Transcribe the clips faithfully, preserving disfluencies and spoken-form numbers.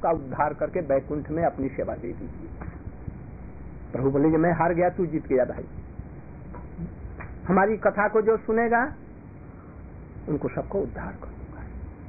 का उद्धार करके बैकुंठ में अपनी सेवा दे दीजिए। प्रभु बोले मैं हार गया, तू जीत गया भाई। हमारी कथा को जो सुनेगा उनको सबको उद्धार कर दूंगा।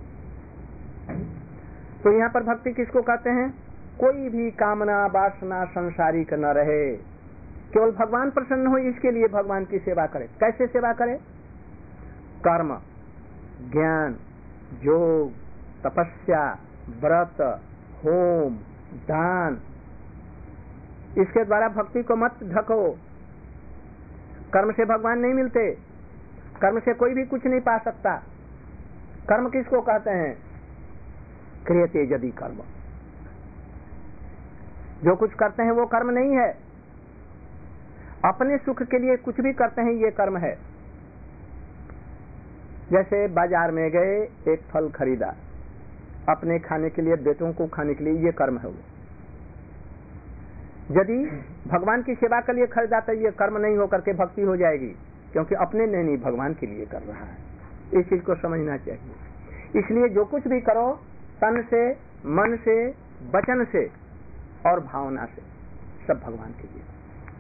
तो यहाँ पर भक्ति किसको कहते हैं? कोई भी कामना वासना संसारिक न रहे, केवल भगवान प्रसन्न हो, इसके लिए भगवान की सेवा करे। कैसे सेवा करे? कर्म, ज्ञान, योग, तपस्या, व्रत, होम, दान, इसके द्वारा भक्ति को मत ढको। कर्म से भगवान नहीं मिलते, कर्म से कोई भी कुछ नहीं पा सकता। कर्म किसको कहते हैं? क्रियते यदि कर्म, जो कुछ करते हैं वो कर्म नहीं है। अपने सुख के लिए कुछ भी करते हैं ये कर्म है। जैसे बाजार में गए, एक फल खरीदा, अपने खाने के लिए, बेटों को खाने के लिए, ये कर्म है वो। यदि भगवान की सेवा के लिए खरीदा तो ये कर्म नहीं होकर के भक्ति हो जाएगी, क्योंकि अपने लिए नहीं, भगवान के लिए कर रहा है। इस चीज को समझना चाहिए। इसलिए जो कुछ भी करो तन से, मन से, वचन से और भावना से, सब भगवान के लिए।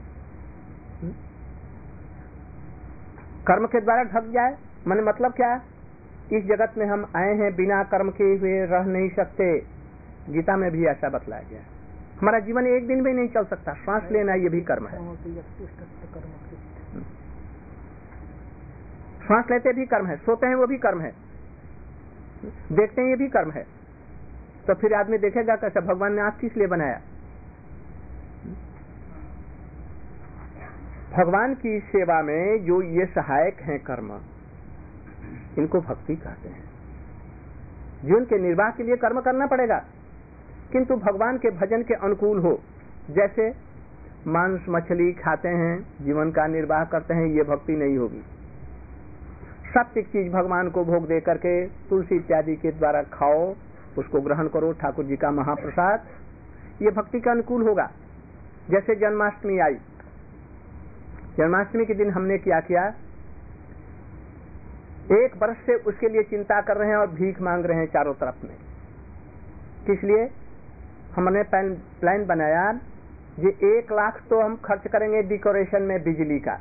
कर्म के द्वारा ढक जाए, मन मतलब क्या? इस जगत में हम आए हैं, बिना कर्म के हुए रह नहीं सकते। गीता में भी ऐसा बतलाया गया। हमारा जीवन एक दिन भी नहीं चल सकता। सांस लेना ये भी कर्म है, सांस लेते भी कर्म है, सोते हैं वो भी कर्म है, देखते हैं ये भी कर्म है। तो फिर आदमी देखेगा कैसा? भगवान ने आंख किस लिए बनाया? भगवान की सेवा में जो ये सहायक हैं कर्म, इनको भक्ति कहते हैं। जीवन के निर्वाह के लिए कर्म करना पड़ेगा, किंतु भगवान के भजन के अनुकूल हो। जैसे मांस मछली खाते हैं, जीवन का निर्वाह करते हैं, ये भक्ति नहीं होगी। सात्विक चीज भगवान को भोग दे करके तुलसी इत्यादि के द्वारा खाओ, उसको ग्रहण करो, ठाकुर जी का महाप्रसाद, ये भक्ति का अनुकूल होगा। जैसे जन्माष्टमी आई, जन्माष्टमी के दिन हमने क्या किया? एक वर्ष से उसके लिए चिंता कर रहे हैं और भीख मांग रहे हैं चारों तरफ में। किस लिए? हमने प्लान बनाया ये एक लाख तो हम खर्च करेंगे डेकोरेशन में बिजली का,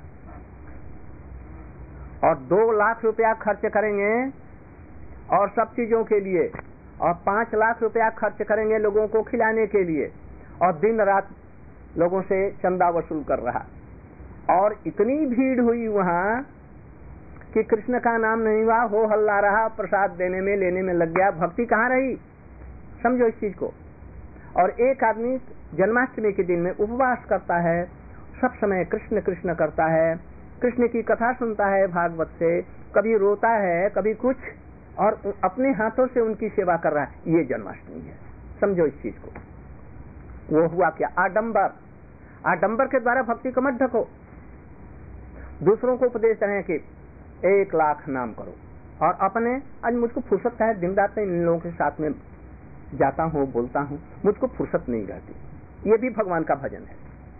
और दो लाख रुपया खर्च करेंगे और सब चीजों के लिए, और पांच लाख रुपया खर्च करेंगे लोगों को खिलाने के लिए, और दिन रात लोगों से चंदा वसूल कर रहा। और इतनी भीड़ हुई वहां कि कृष्ण का नाम नहीं हुआ, हो हल्ला रहा, प्रसाद देने में लेने में लग गया। भक्ति कहाँ रही? समझो इस चीज को। और एक आदमी जन्माष्टमी के दिन में उपवास करता है, सब समय कृष्ण कृष्ण करता है, कृष्ण की कथा सुनता है भागवत से, कभी रोता है कभी कुछ, और अपने हाथों से उनकी सेवा कर रहा है। ये जन्माष्टमी है। समझो इस चीज को। वो हुआ क्या? आडंबर। आडंबर के द्वारा भक्ति को मत ढको। दूसरों को उपदेश रहे कि एक लाख नाम करो, और अपने आज मुझको फुर्सत है, दिन रात इन लोगों के साथ में जाता हूँ, बोलता हूँ, मुझको फुर्सत नहीं रहती। ये भी भगवान का भजन है।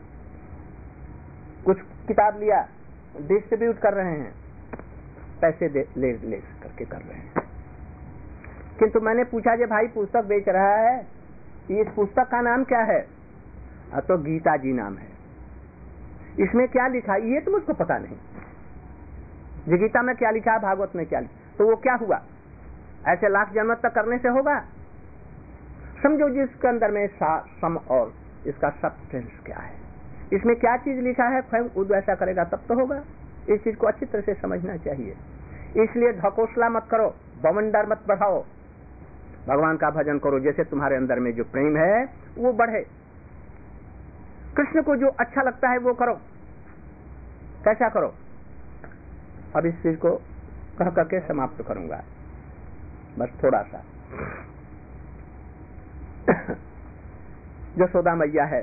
कुछ किताब लिया, डिस्ट्रीब्यूट कर रहे हैं, पैसे दे, ले ले करके कर रहे हैं। किंतु मैंने पूछा जे भाई पुस्तक बेच रहा है, इस पुस्तक का नाम क्या है? तो गीता जी नाम है। इसमें क्या लिखा? ये तो मुझको पता नहीं। जी गीता में क्या लिखा है, भागवत में क्या लिखा? तो वो क्या हुआ? ऐसे लाख जन्म तक करने से होगा? समझो जिसके अंदर में सम और इसका सब्सटेंस क्या है, इसमें क्या चीज लिखा है, खुद ऐसा करेगा तब तो होगा। इस चीज को अच्छी तरह से समझना चाहिए। इसलिए ढकोसला मत करो, बवंडर मत बढ़ाओ, भगवान का भजन करो। जैसे तुम्हारे अंदर में जो प्रेम है वो बढ़े, कृष्ण को जो अच्छा लगता है वो करो। कैसा करो? अब इस चीज को कह करके समाप्त करूंगा, बस थोड़ा सा। यशोदा मैया है,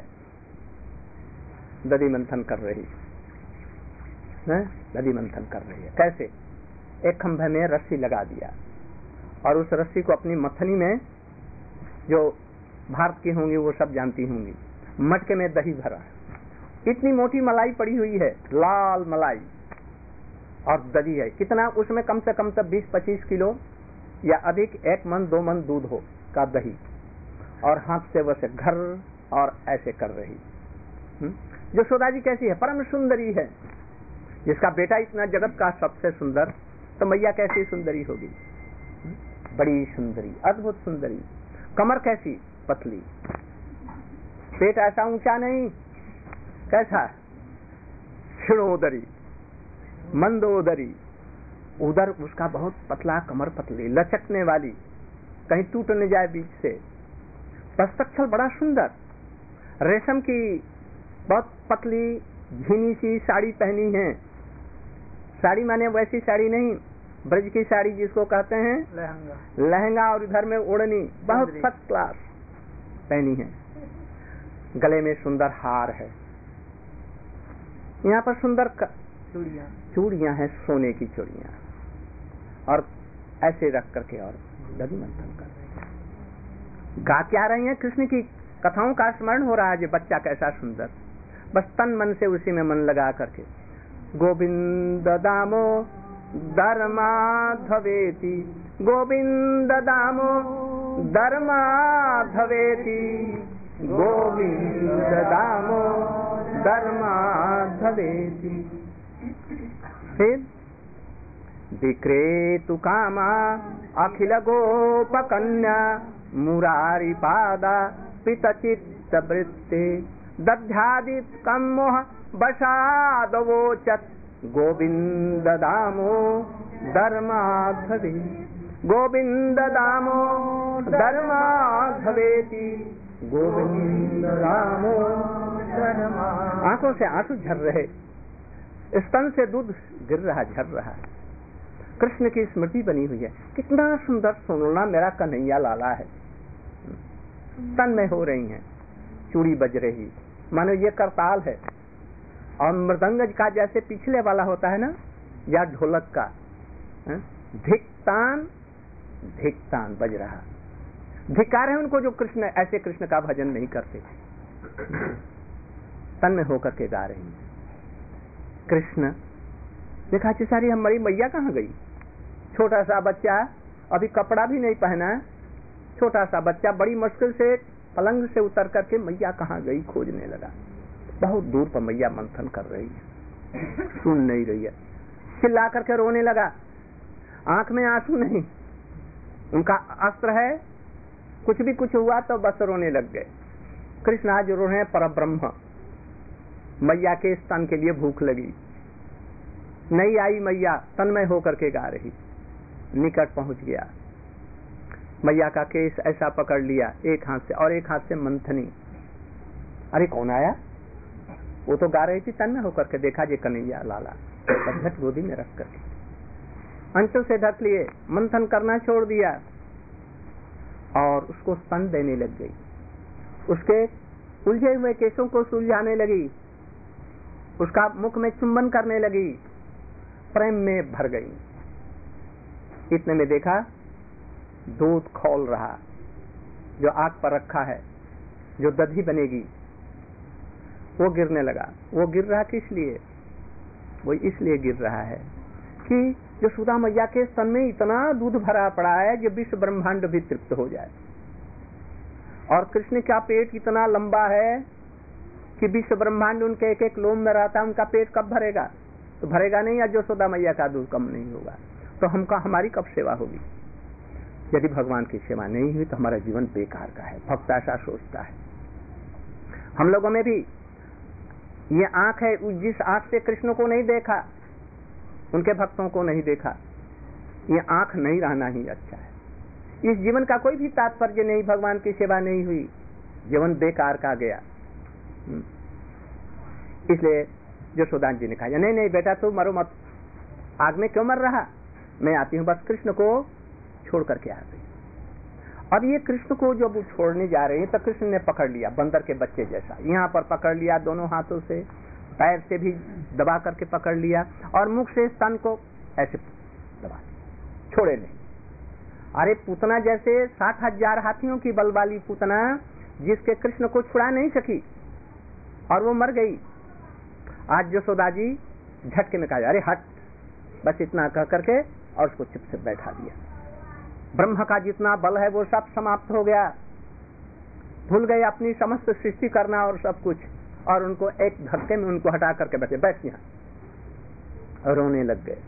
दधि मंथन कर रही है, दधि मंथन कर रही है। कैसे? एक खंभे में रस्सी लगा दिया, और उस रस्सी को अपनी मथनी में, जो भारत की होंगी वो सब जानती होंगी, मटके में दही भरा, इतनी मोटी मलाई पड़ी हुई है, लाल मलाई, और दही है कितना? उसमें कम से कम तब बीस पच्चीस किलो या अधिक, एक मन दो मन दूध हो का दही, और हाथ से वैसे घर और ऐसे कर रही। यशोदा जी कैसी है? परम सुंदरी है। जिसका बेटा इतना जगत का सबसे सुंदर, तो मैया कैसी सुंदरी होगी? बड़ी सुंदरी, अद्भुत सुंदरी। कमर कैसी? पतली। पेट ऐसा ऊंचा नहीं, कैसा? क्षीणोदरी, मंदोदरी। उधर उसका बहुत पतला, कमर पतली, लचकने वाली, कहीं टूट न जाए बीच से। हस्तक्षल बड़ा सुंदर, रेशम की बहुत पतली झीनी सी साड़ी पहनी है। साड़ी माने वैसी साड़ी नहीं, ब्रज की साड़ी जिसको कहते हैं लहंगा, लहंगा और इधर में ओढ़नी, बहुत फर्स्ट क्लास पहनी है। गले में सुंदर हार है, यहाँ पर सुंदर चूड़ियां चूड़ियां हैं, सोने की चूड़ियां, और ऐसे रख करके और दधि मंथन कर रहे हैं। गा क्या रही हैं? कृष्ण की कथाओं का स्मरण हो रहा है। जो बच्चा कैसा सुंदर, बस तन मन से उसी में मन लगा करके गोविंद दामो धर्माधवेति, गोविंद दामो धर्माधवेति, गोविंद दामो धर्माधवेति। फिर विक्रेतु कामा अखिल गोप कन्या, मुरारी पादा पितचित्त वृत्ते, दध्यादित कमोह वशादवोचत, गोविंद दामो धर्माधवे, गोविंद दामो धर्माधवेति, गोविंद दामो धर्मा। आंखों से आंसू झर रहे, स्तन से दूध गिर रहा, झर रहा है। कृष्ण की स्मृति बनी हुई है। कितना सुंदर सोना मेरा कन्हैया लाला है। तन में हो रही हैं, चूड़ी बज रही, मानो ये करताल है। और मृदंग का जैसे पिछले वाला होता है ना, या ढोलक का, धिक्तान धिक्तान बज रहा। धिक्कार है उनको जो कृष्ण ऐसे कृष्ण का भजन नहीं करते, तन में होकर के गा रही हैं। कृष्ण देखा सारी हमारी मैया कहाँ गई? छोटा सा बच्चा, अभी कपड़ा भी नहीं पहना, छोटा सा बच्चा बड़ी मुश्किल से पलंग से उतर करके मैया कहाँ गई खोजने लगा। बहुत दूर पर मैया मंथन कर रही है, सुन नहीं रही है, चिल्ला करके रोने लगा। आंख में आंसू नहीं, उनका अस्त्र है, कुछ भी कुछ हुआ तो बस रोने लग गए। कृष्ण आज रो रहे हैं परब्रह्म। मैया के स्तन के लिए भूख लगी, नहीं आई मैया, तन्मय होकर के गा रही। निकट पहुंच गया, मैया का केस ऐसा पकड़ लिया एक हाथ से, और एक हाथ से मंथनी। अरे कौन आया? वो तो गा रही थी, तन्मय होकर के देखा जे कन्हैया लाला, झट गोदी में रख करके अंचल से ढक लिए, मंथन करना छोड़ दिया और उसको स्तन देने लग गई। उसके उलझे हुए केसों को सुलझाने लगी, उसका मुख में चुंबन करने लगी, प्रेम में भर गई। इतने में देखा दूध खौल रहा, जो आग पर रखा है, जो दधी बनेगी, वो गिरने लगा। वो गिर रहा किस लिए? वो इसलिए गिर रहा है कि जो सुधा मैया के स्तन में इतना दूध भरा पड़ा है जो विश्व ब्रह्मांड भी तृप्त हो जाए, और कृष्ण का पेट इतना लंबा है कि विश्व ब्रह्मांड उनके एक एक लोम में रहता है। उनका पेट कब भरेगा? तो भरेगा नहीं, या जो सुधा मैया का दूध कम नहीं होगा, तो हमका हमारी कब सेवा होगी? यदि भगवान की सेवा नहीं हुई तो हमारा जीवन बेकार का है। भक्त ऐसा सोचता है। हम लोगों में भी ये आंख है, जिस आंख से कृष्ण को नहीं देखा, उनके भक्तों को नहीं देखा, ये आंख नहीं रहना ही अच्छा है। इस जीवन का कोई भी तात्पर्य नहीं, भगवान की सेवा नहीं हुई, जीवन बेकार का गया। इसलिए यशोदा जी ने कहा, नहीं नहीं बेटा तू मरो मत, आग में क्यों मर रहा, मैं आती हूँ। बस कृष्ण को छोड़ करके आ गई। अब ये कृष्ण को जब छोड़ने जा रहे हैं तो कृष्ण ने पकड़ लिया बंदर के बच्चे जैसा, यहाँ पर पकड़ लिया दोनों हाथों से, पैर से भी दबा करके पकड़ लिया, और मुख से स्तन को ऐसे दबा, छोड़े नहीं। अरे पूतना जैसे साठ हजार हाथियों की बल वाली पूतना, जिसके कृष्ण को छुड़ा नहीं सकी और वो मर गई। आज यशोदा जी झटके में कहा, अरे हट, बस इतना कह करके और उसको चुप से बैठा दिया। ब्रह्म का जितना बल है वो सब समाप्त हो गया। भूल गए अपनी समस्त सृष्टि करना और सब कुछ, और उनको एक धक्के में उनको हटा करके बैठे, बैठ यहाँ, रोने लग गए।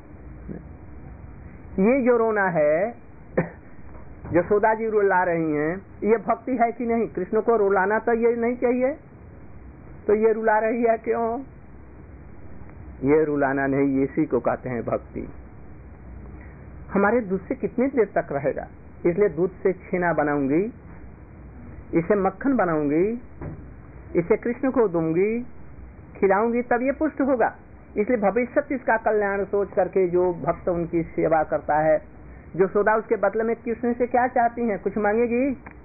ये जो रोना है, यशोदा जी रुला रही हैं, ये भक्ति है कि नहीं? कृष्ण को रुलाना तो ये नहीं चाहिए, तो ये रुला रही है क्यों? ये रुलाना नहीं, इसी को कहते हैं भक्ति। हमारे दूध से कितनी देर तक रहेगा? इसलिए दूध से छेना बनाऊंगी, इसे मक्खन बनाऊंगी, इसे कृष्ण को दूंगी, खिलाऊंगी, तब ये पुष्ट होगा। इसलिए भविष्य इसका कल्याण सोच करके जो भक्त उनकी सेवा करता है, जो सौदा उसके बदले में कृष्ण से क्या चाहती हैं? कुछ मांगेगी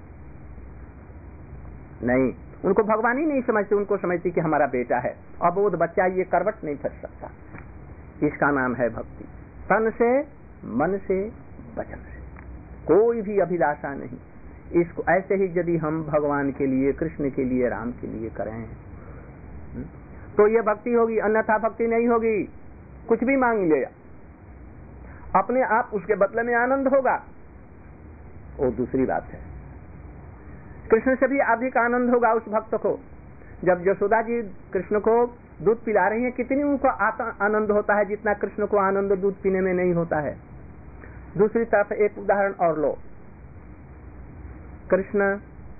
नहीं। उनको भगवान ही नहीं समझती, उनको समझती कि हमारा बेटा है, अब वो बच्चा ये करवट नहीं फंस सकता। इसका नाम है भक्ति। तन से, मन से, वचन से, कोई भी अभिलाषा नहीं। इसको ऐसे ही यदि हम भगवान के लिए, कृष्ण के लिए, राम के लिए करें तो ये भक्ति होगी, अन्यथा भक्ति नहीं होगी। कुछ भी मांग ले, अपने आप उसके बदले में आनंद होगा, वो दूसरी बात है। कृष्ण से भी अधिक आनंद होगा उस भक्त को। जब यशोदा जी कृष्ण को दूध पिला रही हैं, कितनी उनको आनंद होता है जितना कृष्ण को आनंद दूध पीने में नहीं होता है। दूसरी तरफ एक उदाहरण और लो, कृष्ण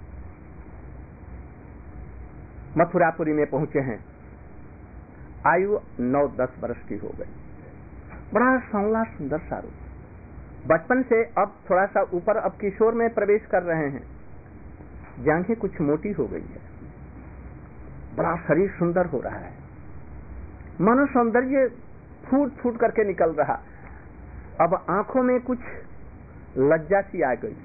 मथुरापुरी में पहुंचे हैं, आयु नौ दस वर्ष की हो गई, बड़ा सांवला सुंदर सा रूप। बचपन से अब थोड़ा सा ऊपर, अब किशोर में प्रवेश कर रहे हैं, जांघें कुछ मोटी हो गई है, बड़ा शरीर सुंदर हो रहा है, मानो सौंदर्य फूट फूट करके निकल रहा। अब आंखों में कुछ लज्जा सी आ गई,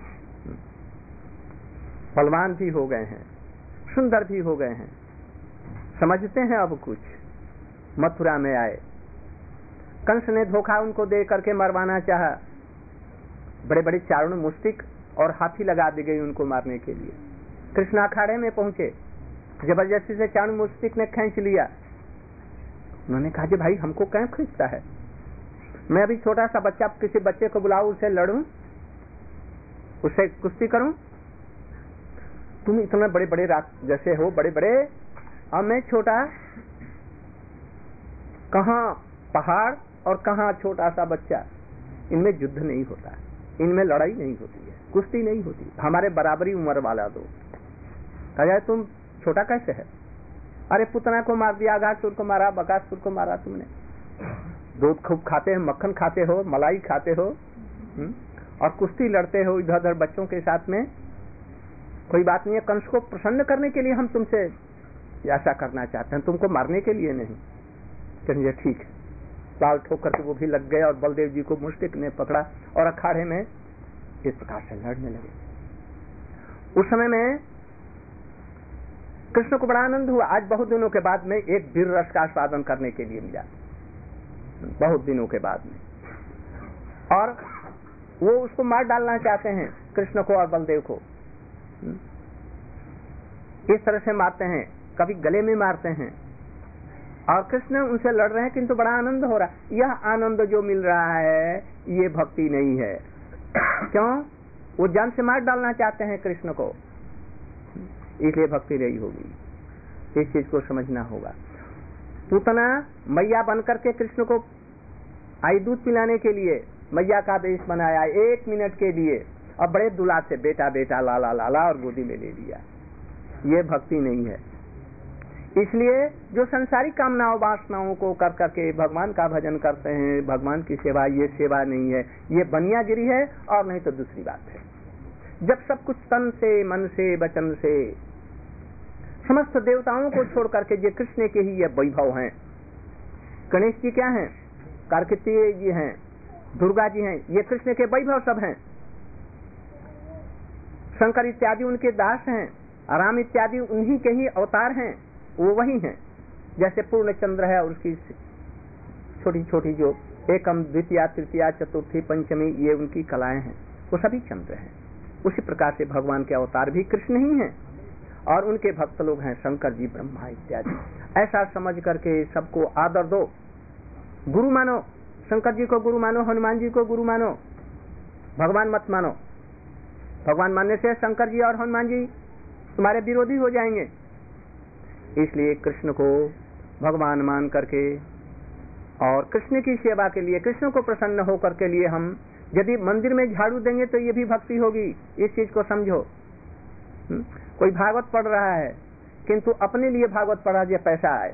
बलवान भी हो गए हैं, सुंदर भी हो गए हैं, समझते हैं अब कुछ। मथुरा में आए, कंस ने धोखा उनको दे करके मरवाना चाहा, बड़े बड़े चारण मुस्तिक और हाथी लगा दी गई उनको मारने के लिए। कृष्ण अखाड़े में पहुंचे, जबरदस्ती से चारण मुस्तिक ने खींच लिया। उन्होंने कहा कि भाई हमको क्यों खींचता है, मैं अभी छोटा सा बच्चा, किसी बच्चे को बुलाऊं, उससे लड़ूं, उससे कुश्ती करूं? तुम इतना बड़े बड़े रात जैसे हो, बड़े बड़े, और मैं छोटा, कहां पहाड़ और कहां छोटा सा बच्चा। इनमें युद्ध नहीं होता, इनमें लड़ाई नहीं होती है, कुश्ती नहीं होती, हमारे बराबरी उम्र वाला दो। कहा तुम छोटा कैसे है? अरे पुतना को मार दिया, अघासुर को मारा, बकासुर को मारा तुमने, दूध खूब खाते हो, मक्खन खाते हो, मलाई खाते हो, हुँ? और कुश्ती लड़ते हो इधर उधर बच्चों के साथ में। कोई बात नहीं है, कंस को प्रसन्न करने के लिए हम तुमसे ऐसा करना चाहते हैं, तुमको मारने के लिए नहीं। कहिए ठीक है, लाल ठोकर के वो भी लग गए और बलदेव जी को मुस्तिक ने पकड़ा और अखाड़े में इस प्रकार से लड़ने लगे। उस समय में कृष्ण को बड़ा आनंद हुआ। आज बहुत दिनों के बाद में एक वीर रस का आस्वादन करने के लिए मिला, बहुत दिनों के बाद में, और वो उसको मार डालना चाहते हैं, कृष्ण को और बलदेव को। इस तरह से मारते हैं, कभी गले में मारते हैं, और कृष्ण उनसे लड़ रहे हैं, किंतु बड़ा आनंद हो रहा है। यह आनंद जो मिल रहा है ये भक्ति नहीं है। क्यों? वो जान से मार डालना चाहते हैं कृष्ण को, इसलिए भक्ति नहीं होगी। इस चीज को समझना होगा। पूतना मैया बनकर के कृष्ण को आई दूध पिलाने के लिए मैया का आदेश बनाया एक मिनट के लिए, और बड़े दुलार से बेटा बेटा लाला लाला और गोदी में ले लिया। ये भक्ति नहीं है। इसलिए जो संसारिक कामनाओं वासनाओं को कर करके भगवान का भजन करते हैं, भगवान की सेवा, ये सेवा नहीं है, ये बनियागिरी है, और नहीं तो दूसरी बात है। जब सब कुछ तन से, मन से, वचन से, समस्त देवताओं को छोड़ करके ये कृष्ण के ही ये वैभव हैं। गणेश जी क्या हैं? कार्तिकेय जी हैं, दुर्गा जी हैं, ये कृष्ण के वैभव सब हैं। शंकर इत्यादि उनके दास हैं, राम इत्यादि उन्हीं के ही अवतार हैं, वो वही हैं। जैसे पूर्ण चंद्र है और उसकी छोटी छोटी जो एकम, द्वितीया, तृतीया, चतुर्थी, पंचमी, ये उनकी कलाएं हैं, वो सभी चंद्र हैं। उसी प्रकार से भगवान के अवतार भी कृष्ण ही हैं, और उनके भक्त लोग हैं शंकर जी, ब्रह्मा इत्यादि। ऐसा समझ करके सबको आदर दो, गुरु मानो, शंकर जी को गुरु मानो, हनुमान जी को गुरु मानो, भगवान मत मानो। भगवान मानने से शंकर जी और हनुमान जी तुम्हारे विरोधी हो जाएंगे। इसलिए कृष्ण को भगवान मान करके और कृष्ण की सेवा के लिए, कृष्ण को प्रसन्न होकर के लिए हम यदि मंदिर में झाड़ू देंगे तो ये भी भक्ति होगी। इस चीज को समझो। हुँ? कोई भागवत पढ़ रहा है किंतु अपने लिए भागवत पढ़ा जो पैसा आए।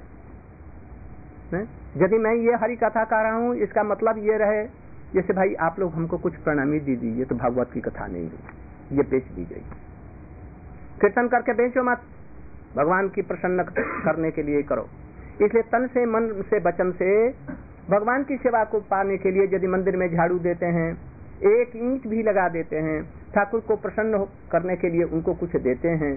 यदि मैं ये हरि कथा कर रहा हूँ, इसका मतलब ये रहे जैसे भाई आप लोग हमको कुछ प्रणामी दे दीजिए, तो भागवत की कथा नहीं हुई, ये बेच दी गई। कीर्तन करके बेचो मत, भगवान की प्रसन्न करने के लिए करो। इसलिए तन से, मन से, वचन से भगवान की सेवा को पाने के लिए यदि मंदिर में झाड़ू देते हैं, एक ईंट भी लगा देते हैं, ठाकुर को प्रसन्न करने के लिए उनको कुछ देते हैं,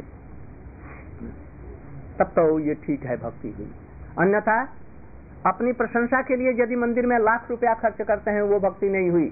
तब तो ये ठीक है, भक्ति हुई। अन्यथा अपनी प्रशंसा के लिए यदि मंदिर में लाख रुपया खर्च करते हैं, वो भक्ति नहीं हुई।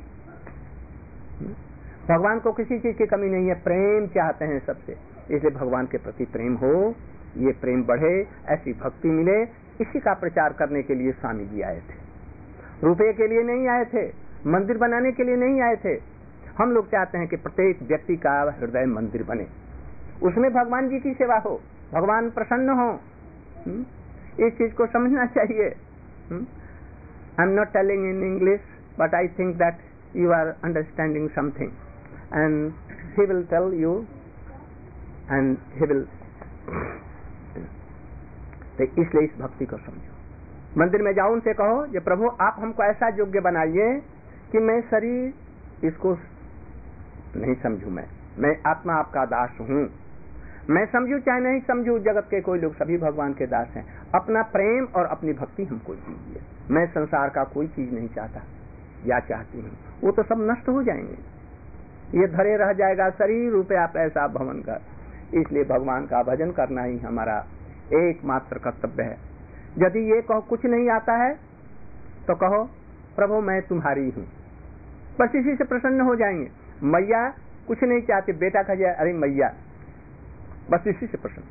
भगवान को किसी चीज की कमी नहीं है, प्रेम चाहते हैं सबसे। इसलिए भगवान के प्रति प्रेम हो, ये प्रेम बढ़े, ऐसी भक्ति मिले, इसी का प्रचार करने के लिए स्वामी जी आए थे। रुपये के लिए नहीं आए थे, मंदिर बनाने के लिए नहीं आए थे। हम लोग चाहते हैं कि प्रत्येक व्यक्ति का हृदय मंदिर बने, उसमें भगवान जी की सेवा हो, भगवान प्रसन्न हो। इस चीज को समझना चाहिए। I am not telling in English, but I think that you are understanding something and he will tell you and he will. इसलिए इस भक्ति को समझो। मंदिर में जाओ, उनसे कहो कि प्रभु आप हमको ऐसा योग्य बनाइए कि मैं शरीर इसको नहीं समझू, मैं मैं आत्मा आपका दास हूँ। मैं समझू चाहे नहीं समझू, जगत के कोई लोग सभी भगवान के दास हैं। अपना प्रेम और अपनी भक्ति हमको दीजिए। मैं संसार का कोई चीज नहीं चाहता या चाहती हूँ, वो तो सब नष्ट हो जाएंगे, ये धरे रह जाएगा शरीर, रुपया पैसा भवन का। इसलिए भगवान का भजन करना ही हमारा एकमात्र कर्तव्य है। यदि ये कहो कुछ नहीं आता है तो कहो प्रभु मैं तुम्हारी हूँ, बस इसी से प्रसन्न हो जाएंगे। मैया कुछ नहीं चाहती, बेटा कह जाए अरे मैया, बस इसी से प्रसन्न,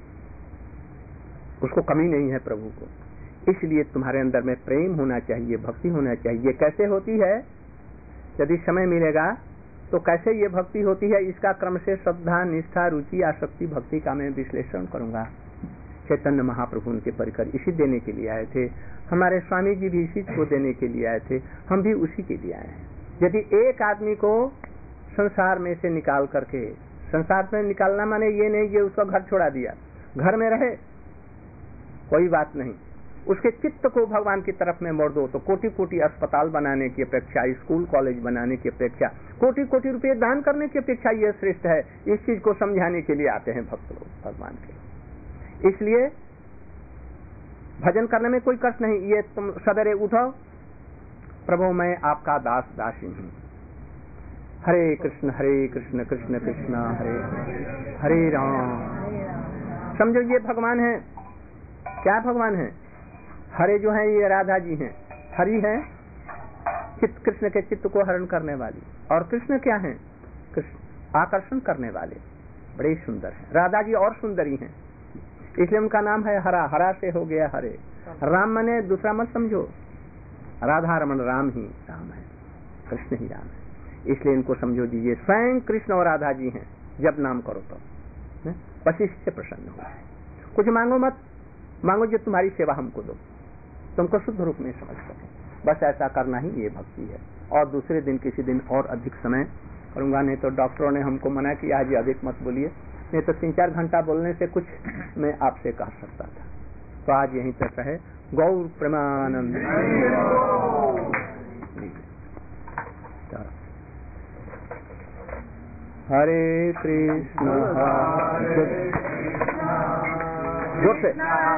उसको कमी नहीं है प्रभु को। इसलिए तुम्हारे अंदर में प्रेम होना चाहिए, भक्ति होना चाहिए। कैसे होती है, यदि समय मिलेगा तो कैसे ये भक्ति होती है, इसका क्रम से श्रद्धा, निष्ठा, रुचि, आसक्ति, भक्ति का मैं विश्लेषण करूंगा। चैतन्य महाप्रभु उनके परिकर इसी देने के लिए आए थे, हमारे स्वामी जी भी इसी को देने के लिए आए थे, हम भी उसी के लिए आए हैं। यदि एक आदमी को संसार में से निकाल करके, संसार में निकालना माने ये नहीं कि उसका घर छोड़ा दिया, घर में रहे कोई बात नहीं, उसके चित्त को भगवान की तरफ में मोड़ दो, तो कोटि कोटि अस्पताल बनाने की अपेक्षा, स्कूल कॉलेज बनाने की अपेक्षा, कोटि कोटि रुपए दान करने की अपेक्षा यह श्रेष्ठ है। इस चीज को समझाने के लिए आते हैं भक्त लोग भगवान के। इसलिए भजन करने में कोई कष्ट नहीं। ये तुम सवेरे उठो, प्रभु मैं आपका दास दासी हूँ, हरे कृष्ण हरे कृष्ण कृष्ण कृष्ण हरे हरे राम। समझो ये भगवान है। क्या भगवान है? हरे जो है ये राधा जी हैं, हरि है चित्त, कृष्ण के चित्त को हरण करने वाली, और कृष्ण क्या है? कृष्ण आकर्षण करने वाले, बड़े सुंदर हैं। राधा जी और सुंदरी हैं, इसलिए उनका नाम है हरा। हरा से हो गया हरे। राम मने दूसरा मत समझो, राधा रमन राम ही राम है, कृष्ण ही राम है। इसलिए इनको समझो जी ये स्वयं कृष्ण और राधा जी हैं। जब नाम करो तो बस इससे प्रसन्न हो। कुछ मांगो मत, मांगो जो तुम्हारी सेवा हमको दो, तुमको शुद्ध रूप में समझ सके। बस ऐसा करना ही ये भक्ति है। और दूसरे दिन किसी दिन और अधिक समय करूंगा, नहीं तो डॉक्टरों ने हमको मना किया आज अधिक मत बोलिए, नहीं तो तीन चार घंटा बोलने से कुछ मैं आपसे कह सकता था। तो आज यहीं तक है। गौर प्रेमानंद। हरे कृष्ण हरे जोर से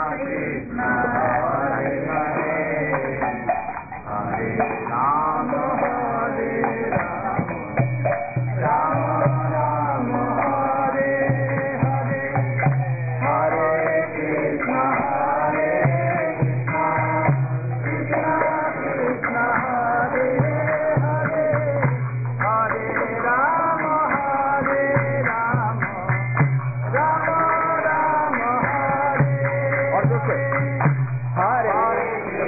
हरे राम हरे राम राम हरे हरे हरे कृष्ण हरे कृष्ण कृष्ण हरे हरे हरे राम हरे राम राम राम हरे। और दूसरे हरे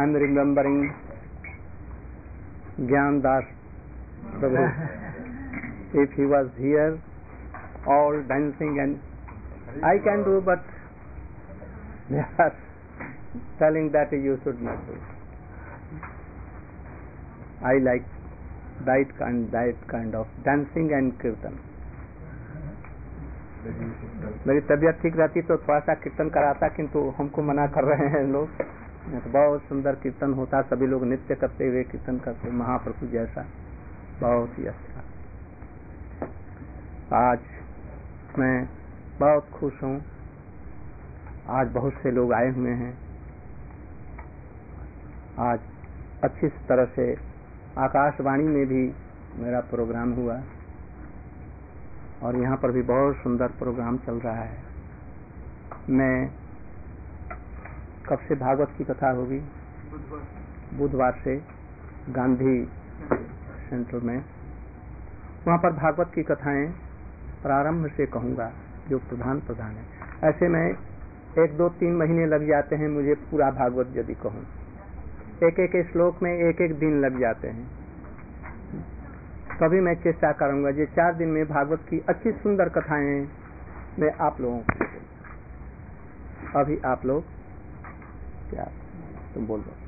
I am remembering Gyan Das Prabhu. If he was here, all dancing and I can do, but they are telling that you should not do. I like that kind, that kind of dancing and kirtan. मेरी तबीयत ठीक रहती तो थोड़ा सा कीर्तन कराता, किंतु हमको मना कर रहे हैं लोग। तो बहुत सुंदर कीर्तन होता, सभी लोग नृत्य करते हुए कीर्तन करते, महाप्रभु जैसा, बहुत ही अच्छा। आज मैं बहुत खुश हूँ, आज बहुत से लोग आए हुए हैं। आज अच्छी तरह से आकाशवाणी में भी मेरा प्रोग्राम हुआ और यहाँ पर भी बहुत सुंदर प्रोग्राम चल रहा है। मैं कब से भागवत की कथा होगी? बुधवार से गांधी सेंटर में, वहाँ पर भागवत की कथाएं प्रारंभ से कहूँगा जो प्रधान प्रधान है। ऐसे में एक दो तीन महीने लग जाते हैं मुझे पूरा भागवत यदि कहूँ, एक एक श्लोक में एक एक दिन लग जाते हैं। कभी मैं चेष्टा करूंगा ये चार दिन में भागवत की अच्छी सुंदर कथाएं मैं आप लोगों को। अभी आप लोग क्या तुम बोल दो।